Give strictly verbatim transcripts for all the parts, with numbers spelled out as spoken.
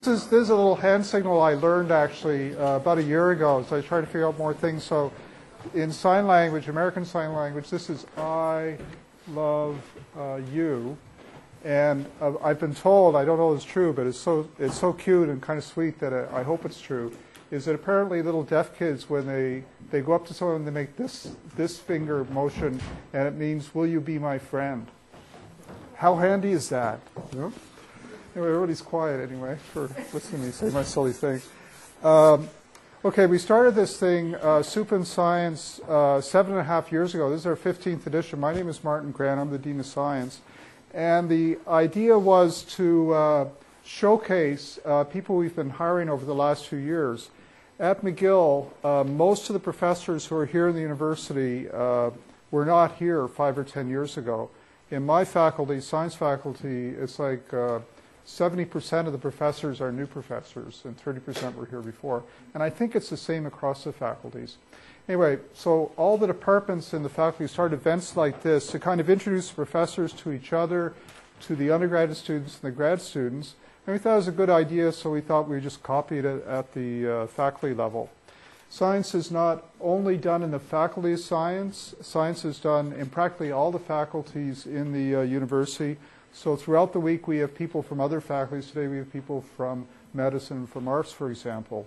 This is, this is a little hand signal I learned actually uh, about a year ago, so I tried to figure out more things. So in sign language, American Sign Language, this is I love uh, you. And uh, I've been told, I don't know if it's true, but it's so, it's so cute and kind of sweet that I, I hope it's true, is that apparently little deaf kids, when they, they go up to someone, they make this, this finger motion, and it means, will you be my friend? How handy is that? You know? Anyway, everybody's quiet anyway for listening to me say my silly thing. Um, okay, we started this thing, uh, Soup and Science, uh, seven and a half years ago. This is our fifteenth edition. My name is Martin Grant. I'm the Dean of Science. And the idea was to uh, showcase uh, people we've been hiring over the last few years. At McGill, uh, most of the professors who are here in the university uh, were not here five or ten years ago. In my faculty, science faculty, it's like uh, seventy percent of the professors are new professors and thirty percent were here before. And I think it's the same across the faculties. Anyway, so all the departments in the faculty started events like this to kind of introduce the professors to each other, to the undergraduate students and the grad students. And we thought it was a good idea, so we thought we'd just copy it at, at the uh, faculty level. Science is not only done in the faculty of science, science is done in practically all the faculties in the uh, university. So throughout the week we have people from other faculties. Today we have people from medicine, from arts, for example.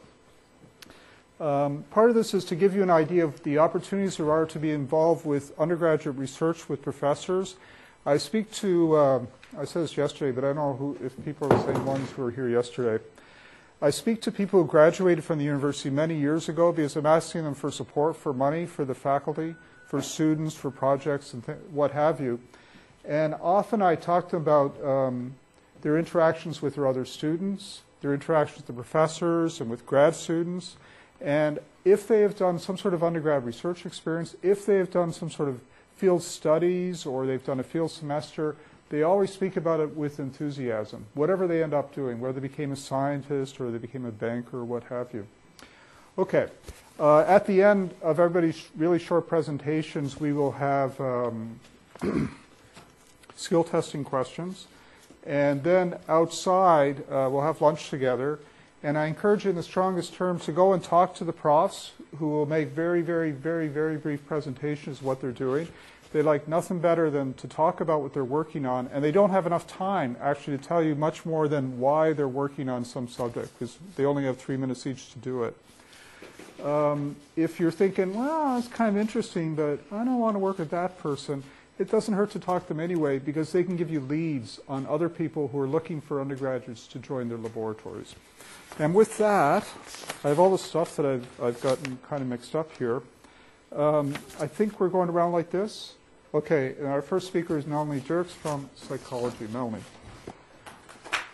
Um, part of this is to give you an idea of the opportunities there are to be involved with undergraduate research with professors. I speak to, uh, I said this yesterday, but I don't know who, if people are the same ones who were here yesterday. I speak to people who graduated from the university many years ago because I'm asking them for support, for money, for the faculty, for students, for projects, and what have you. And often I talk to them about um, their interactions with their other students, their interactions with the professors and with grad students. And if they have done some sort of undergrad research experience, if they have done some sort of field studies or they've done a field semester, they always speak about it with enthusiasm, whatever they end up doing, whether they became a scientist or they became a banker or what have you. Okay. Uh, at the end of everybody's really short presentations, we will have um, skill testing questions. And then outside, uh, we'll have lunch together. And I encourage you in the strongest terms to go and talk to the profs who will make very, very, very, very brief presentations of what they're doing. They like nothing better than to talk about what they're working on, and they don't have enough time actually to tell you much more than why they're working on some subject, because they only have three minutes each to do it. Um, if you're thinking, well, it's kind of interesting, but I don't want to work with that person, it doesn't hurt to talk to them anyway, because they can give you leads on other people who are looking for undergraduates to join their laboratories. And with that, I have all the stuff that I've, I've gotten kind of mixed up here. Um, I think we're going around like this. Okay, and our first speaker is Melanie Dirks from psychology. Melanie.